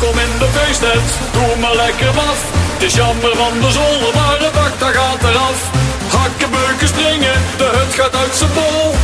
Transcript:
Welkom in de feestnet, doe maar lekker maf. Het is jammer van de zolder, maar het dak dat gaat eraf. Hakken, beuken, springen, de hut gaat uit zijn bol.